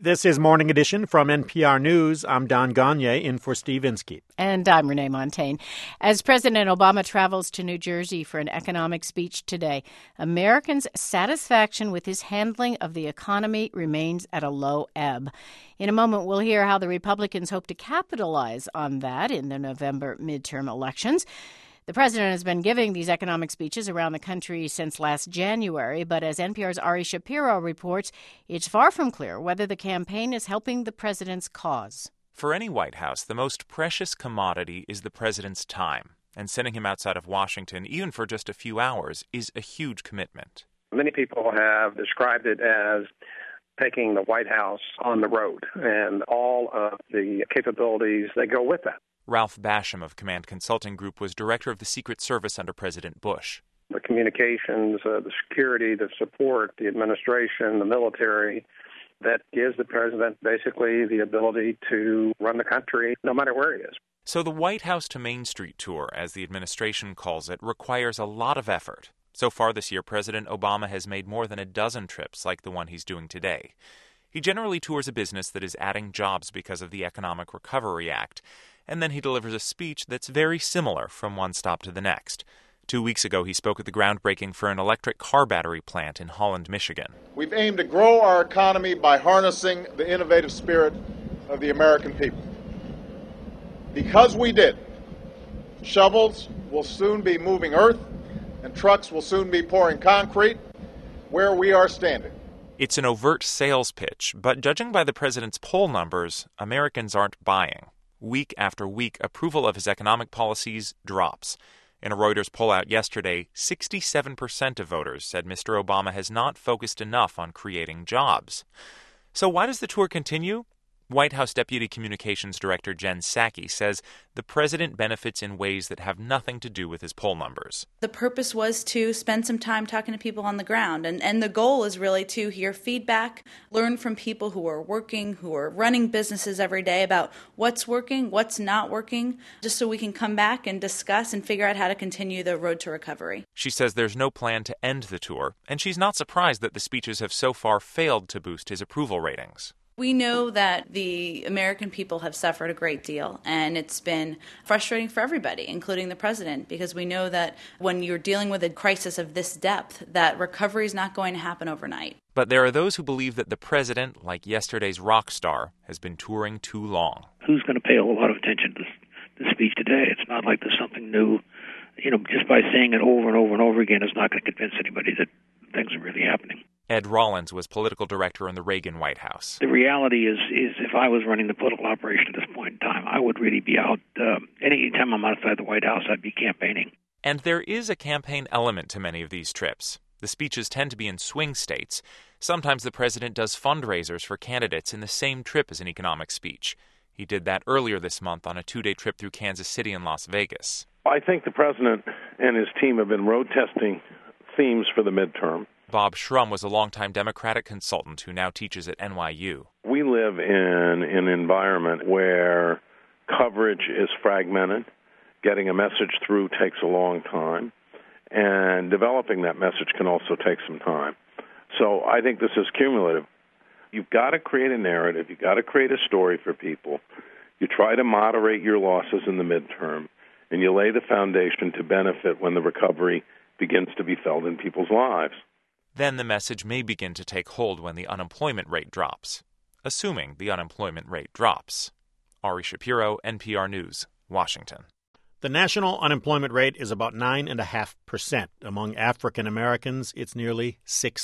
This is Morning Edition from NPR News. I'm Don Gagne in for Steve Inskeep. And I'm Renee Montagne. As President Obama travels to New Jersey for an economic speech today, Americans' satisfaction with his handling of the economy remains at a low ebb. In a moment, we'll hear how the Republicans hope to capitalize on that in the November midterm elections. The president has been giving these economic speeches around the country since last January, but as NPR's Ari Shapiro reports, it's far from clear whether the campaign is helping the president's cause. For any White House, the most precious commodity is the president's time, and sending him outside of Washington, even for just a few hours, is a huge commitment. Many people have described it as taking the White House on the road and all of the capabilities that go with that. Ralph Basham of Command Consulting Group was director of the Secret Service under President Bush. The communications, the security, the support, the administration, the military, that gives the president basically the ability to run the country no matter where he is. So the White House to Main Street tour, as the administration calls it, requires a lot of effort. So far this year, President Obama has made more than a dozen trips like the one he's doing today. He generally tours a business that is adding jobs because of the Economic Recovery Act, and then he delivers a speech that's very similar from one stop to the next. 2 weeks ago, he spoke at the groundbreaking for an electric car battery plant in Holland, Michigan. We've aimed to grow our economy by harnessing the innovative spirit of the American people. Because we did, shovels will soon be moving earth, and trucks will soon be pouring concrete where we are standing. It's an overt sales pitch, but judging by the president's poll numbers, Americans aren't buying. Week after week, approval of his economic policies drops. In a Reuters poll out yesterday, 67% of voters said Mr. Obama has not focused enough on creating jobs. So why does the tour continue? White House Deputy Communications Director Jen Psaki says the president benefits in ways that have nothing to do with his poll numbers. The purpose was to spend some time talking to people on the ground, and the goal is really to hear feedback, learn from people who are working, who are running businesses every day about what's working, what's not working, just so we can come back and discuss and figure out how to continue the road to recovery. She says there's no plan to end the tour, and she's not surprised that the speeches have so far failed to boost his approval ratings. We know that the American people have suffered a great deal, and it's been frustrating for everybody, including the president, because we know that when you're dealing with a crisis of this depth, that recovery is not going to happen overnight. But there are those who believe that the president, like yesterday's rock star, has been touring too long. Who's going to pay a whole lot of attention to the speech today? It's not like there's something new. Just by saying it over and over and over again is not going to convince anybody that things are really happening. Ed Rollins was political director in the Reagan White House. The reality is if I was running the political operation at this point in time, I would really be out. Any time I'm outside the White House, I'd be campaigning. And there is a campaign element to many of these trips. The speeches tend to be in swing states. Sometimes the president does fundraisers for candidates in the same trip as an economic speech. He did that earlier this month on a 2-day trip through Kansas City and Las Vegas. I think the president and his team have been road testing themes for the midterm. Bob Shrum was a longtime Democratic consultant who now teaches at NYU. We live in an environment where coverage is fragmented. Getting a message through takes a long time, and developing that message can also take some time. So I think this is cumulative. You've got to create a narrative. You've got to create a story for people. You try to moderate your losses in the midterm, and you lay the foundation to benefit when the recovery begins to be felt in people's lives. Then the message may begin to take hold when the unemployment rate drops, assuming the unemployment rate drops. Ari Shapiro, NPR News, Washington. The national unemployment rate is about 9.5%. Among African Americans, it's nearly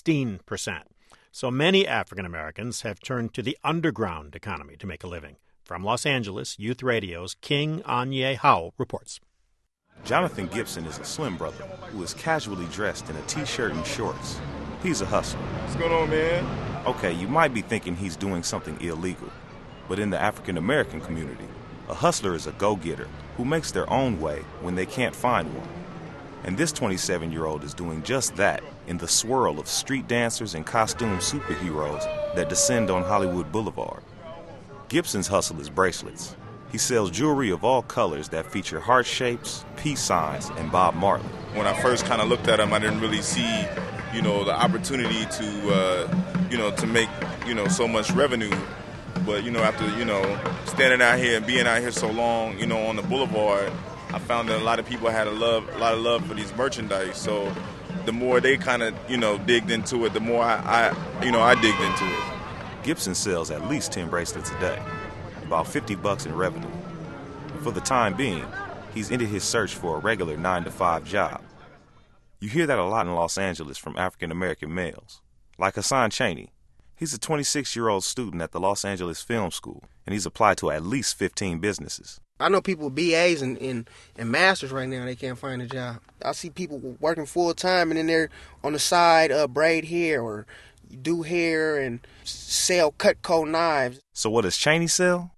16%. So many African Americans have turned to the underground economy to make a living. From Los Angeles, Youth Radio's King Anye Howe reports. Jonathan Gibson is a slim brother who is casually dressed in a T-shirt and shorts. He's a hustler. What's going on, man? Okay, you might be thinking he's doing something illegal, but in the African-American community, a hustler is a go-getter who makes their own way when they can't find one. And this 27-year-old is doing just that in the swirl of street dancers and costume superheroes that descend on Hollywood Boulevard. Gibson's hustle is bracelets. He sells jewelry of all colors that feature heart shapes, peace signs, and Bob Marley. When I first kind of looked at him, I didn't really see, the opportunity to, to make, so much revenue. But, after, standing out here and being out here so long, on the boulevard, I found that a lot of people had a lot of love for these merchandise. So the more they kind of, digged into it, the more I digged into it. Gibson sells at least 10 bracelets a day, about $50 in revenue. And for the time being, he's ended his search for a regular 9-to-5 job. You hear that a lot in Los Angeles from African-American males, like Hassan Chaney. He's a 26-year-old student at the Los Angeles Film School, and he's applied to at least 15 businesses. I know people with BAs and masters right now, they can't find a job. I see people working full-time, and then they're on the side braid hair or do hair and sell Cutco knives. So what does Chaney sell?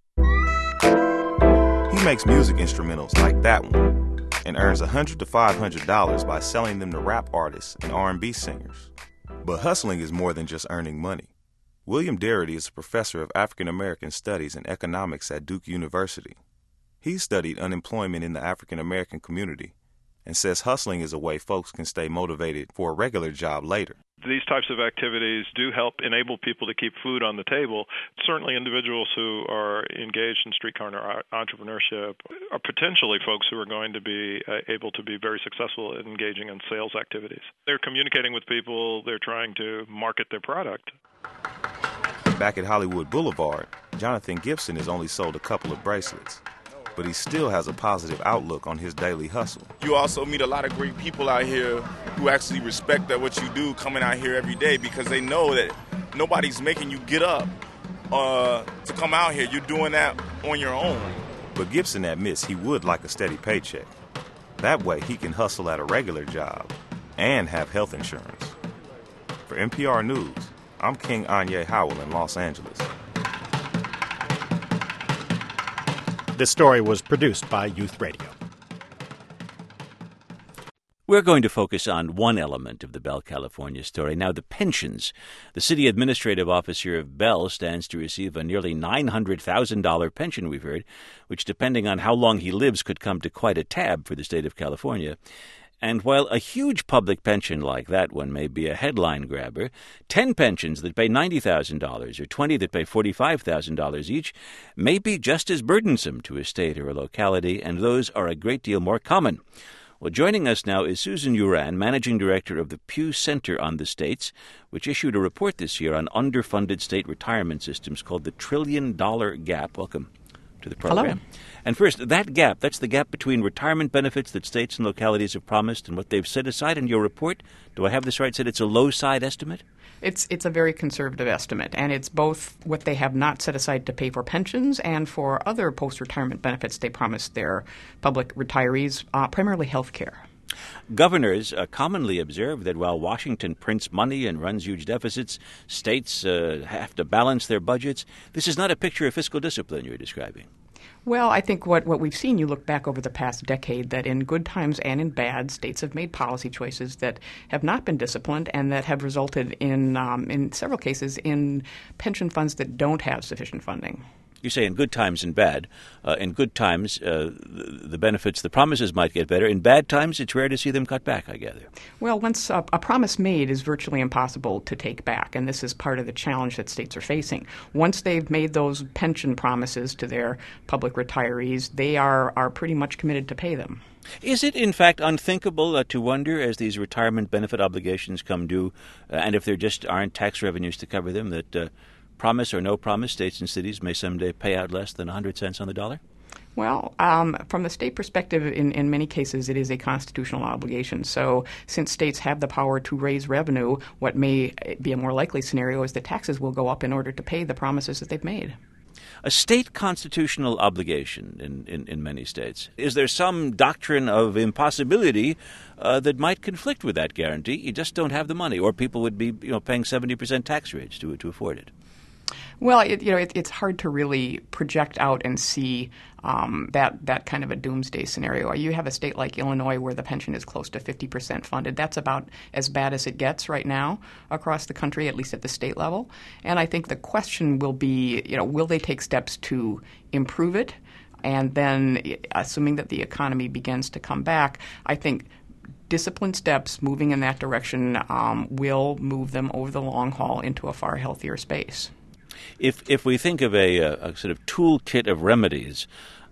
He makes music instrumentals like that one and earns $100 to $500 by selling them to rap artists and R&B singers. But hustling is more than just earning money. William Darity is a professor of African American Studies and Economics at Duke University. He studied unemployment in the African American community and says hustling is a way folks can stay motivated for a regular job later. These types of activities do help enable people to keep food on the table. Certainly individuals who are engaged in street corner entrepreneurship are potentially folks who are going to be able to be very successful in engaging in sales activities. They're communicating with people. They're trying to market their product. Back at Hollywood Boulevard, Jonathan Gibson has only sold a couple of bracelets, but he still has a positive outlook on his daily hustle. You also meet a lot of great people out here who actually respect that what you do coming out here every day, because they know that nobody's making you get up to come out here. You're doing that on your own. But Gibson admits he would like a steady paycheck. That way he can hustle at a regular job and have health insurance. For NPR News, I'm King Anye Howell in Los Angeles. This story was produced by Youth Radio. We're going to focus on one element of the Bell California story. Now, the pensions. The city administrative officer of Bell stands to receive a nearly $900,000 pension, we've heard, which, depending on how long he lives, could come to quite a tab for the state of California. And while a huge public pension like that one may be a headline grabber, 10 pensions that pay $90,000 or 20 that pay $45,000 each may be just as burdensome to a state or a locality, and those are a great deal more common. Well, joining us now is Susan Uran, Managing Director of the Pew Center on the States, which issued a report this year on underfunded state retirement systems called the $1 Trillion Gap. Welcome to the program. Hello. And first, that gap, that's the gap between retirement benefits that states and localities have promised and what they've set aside in your report. Do I have this right? Said it's a low-side estimate? It's a very conservative estimate, and it's both what they have not set aside to pay for pensions and for other post-retirement benefits they promised their public retirees, primarily health care. Governors commonly observe that while Washington prints money and runs huge deficits, states have to balance their budgets. This is not a picture of fiscal discipline you're describing. Well, I think what we've seen, you look back over the past decade, that in good times and in bad, states have made policy choices that have not been disciplined and that have resulted in several cases, in pension funds that don't have sufficient funding. You say in good times and bad. In good times, the benefits, the promises might get better. In bad times, it's rare to see them cut back, I gather. Well, once a promise made is virtually impossible to take back, and this is part of the challenge that states are facing. Once they've made those pension promises to their public retirees, they are pretty much committed to pay them. Is it, in fact, unthinkable to wonder, as these retirement benefit obligations come due, and if there just aren't tax revenues to cover them, that promise or no promise, states and cities may someday pay out less than 100 cents on the dollar? Well, from the state perspective, in many cases, it is a constitutional obligation. So since states have the power to raise revenue, what may be a more likely scenario is that taxes will go up in order to pay the promises that they've made. A state constitutional obligation in many states. Is there some doctrine of impossibility that might conflict with that guarantee? You just don't have the money, or people would be paying 70% tax rates to afford it. Well, it's hard to really project out and see that kind of a doomsday scenario. You have a state like Illinois where the pension is close to 50% funded. That's about as bad as it gets right now across the country, at least at the state level. And I think the question will be, will they take steps to improve it? And then, assuming that the economy begins to come back, I think disciplined steps moving in that direction will move them over the long haul into a far healthier space. If we think of a sort of toolkit of remedies,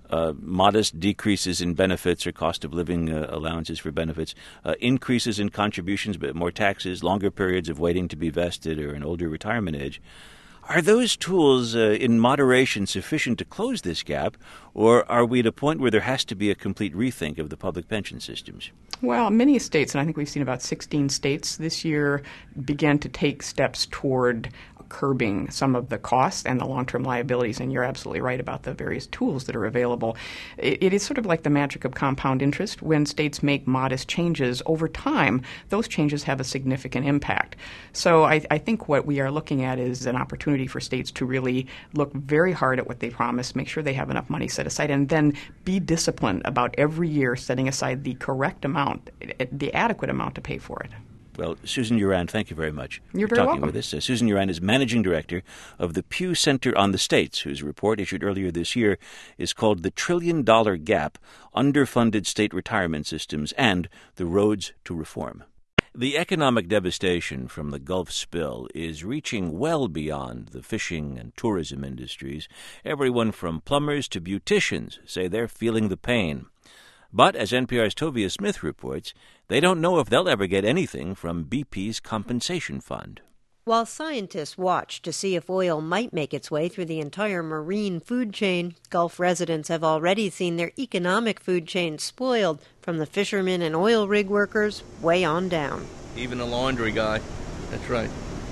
modest decreases in benefits or cost of living allowances for benefits, increases in contributions but more taxes, longer periods of waiting to be vested or an older retirement age, are those tools in moderation sufficient to close this gap, or are we at a point where there has to be a complete rethink of the public pension systems? Well, many states, and I think we've seen about 16 states this year, began to take steps toward curbing some of the costs and the long-term liabilities, and you're absolutely right about the various tools that are available. It is sort of like the magic of compound interest. When states make modest changes over time, those changes have a significant impact. So I think what we are looking at is an opportunity for states to really look very hard at what they promise, make sure they have enough money set aside, and then be disciplined about every year setting aside the correct amount, the adequate amount to pay for it. Well, Susan Uran, thank you very much You're for very talking welcome. with us. Susan Uran is Managing Director of the Pew Center on the States, whose report issued earlier this year is called The $1 Trillion Gap, Underfunded State Retirement Systems, and the Roads to Reform. The economic devastation from the Gulf spill is reaching well beyond the fishing and tourism industries. Everyone from plumbers to beauticians say they're feeling the pain. But, as NPR's Tovia Smith reports, they don't know if they'll ever get anything from BP's compensation fund. While scientists watch to see if oil might make its way through the entire marine food chain, Gulf residents have already seen their economic food chain spoiled, from the fishermen and oil rig workers way on down. Even the laundry guy. That's right.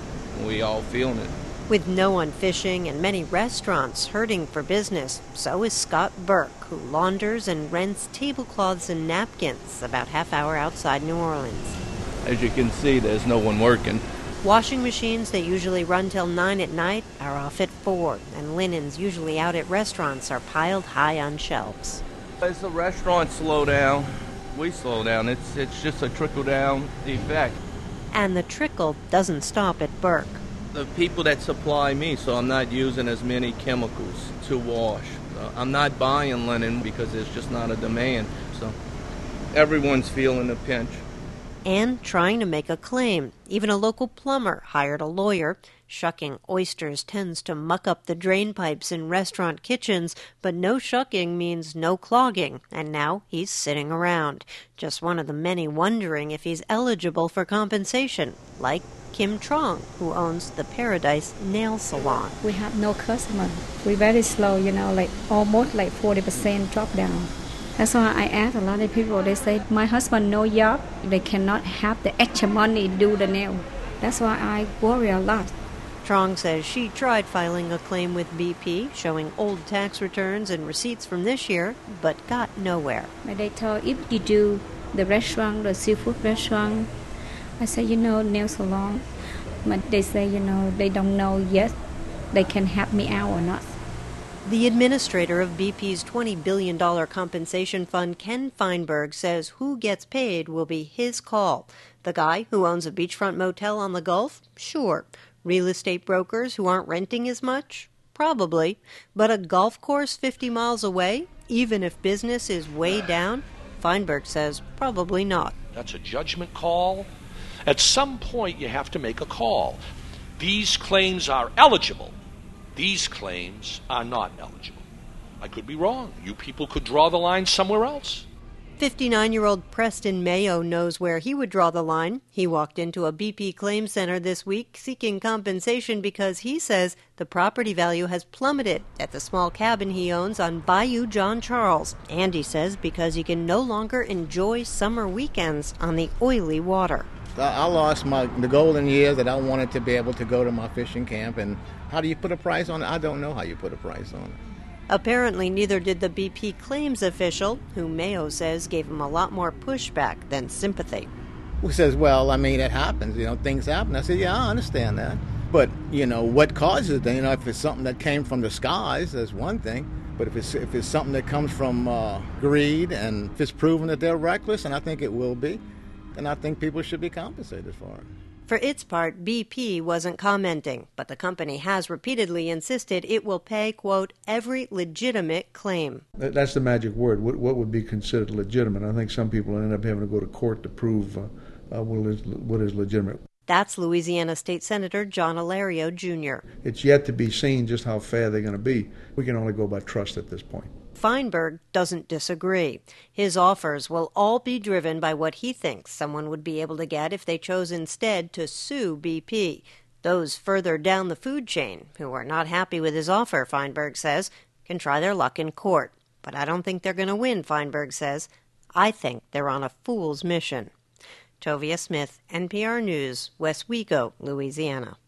We all feeling it. With no one fishing and many restaurants hurting for business, so is Scott Burke, who launders and rents tablecloths and napkins about half-hour outside New Orleans. As you can see, there's no one working. Washing machines that usually run till 9 at night are off at 4, and linens usually out at restaurants are piled high on shelves. As the restaurants slow down, we slow down. It's just a trickle-down effect. And the trickle doesn't stop at Burke. The people that supply me, so I'm not using as many chemicals to wash. I'm not buying linen because there's just not a demand. So everyone's feeling the pinch. And trying to make a claim. Even a local plumber hired a lawyer. Shucking oysters tends to muck up the drain pipes in restaurant kitchens, but no shucking means no clogging, and now he's sitting around. Just one of the many wondering if he's eligible for compensation, like Kim Trong, who owns the Paradise Nail Salon. We have no customer. We're very slow, like almost like 40% drop down. That's why I ask a lot of people, they say, my husband no job, they cannot have the extra money to do the nail. That's why I worry a lot. Trong says she tried filing a claim with BP, showing old tax returns and receipts from this year, but got nowhere. They told, if you do the restaurant, the seafood restaurant, I said, nail salon. But they say, they don't know yet they can help me out or not. The administrator of BP's $20 billion compensation fund, Ken Feinberg, says who gets paid will be his call. The guy who owns a beachfront motel on the Gulf? Sure. Real estate brokers who aren't renting as much? Probably. But a golf course 50 miles away, even if business is way down? Feinberg says probably not. That's a judgment call. At some point, you have to make a call. These claims are eligible. These claims are not eligible. I could be wrong. You people could draw the line somewhere else. 59-year-old Preston Mayo knows where he would draw the line. He walked into a BP claim center this week seeking compensation because he says the property value has plummeted at the small cabin he owns on Bayou John Charles. And he says because he can no longer enjoy summer weekends on the oily water. I lost the golden years that I wanted to be able to go to my fishing camp. And how do you put a price on it? I don't know how you put a price on it. Apparently, neither did the BP claims official, who Mayo says gave him a lot more pushback than sympathy. Who says, well, it happens, things happen. I said, yeah, I understand that. But, what causes it? If it's something that came from the skies, that's one thing. But if it's something that comes from greed, and if it's proven that they're reckless, and I think it will be, then I think people should be compensated for it. For its part, BP wasn't commenting, but the company has repeatedly insisted it will pay, quote, every legitimate claim. That's the magic word. What would be considered legitimate? I think some people end up having to go to court to prove what is legitimate. That's Louisiana State Senator John Alario, Jr. It's yet to be seen just how fair they're going to be. We can only go by trust at this point. Feinberg doesn't disagree. His offers will all be driven by what he thinks someone would be able to get if they chose instead to sue BP. Those further down the food chain who are not happy with his offer, Feinberg says, can try their luck in court. But I don't think they're going to win, Feinberg says. I think they're on a fool's mission. Tovia Smith, NPR News, Westwego, Louisiana.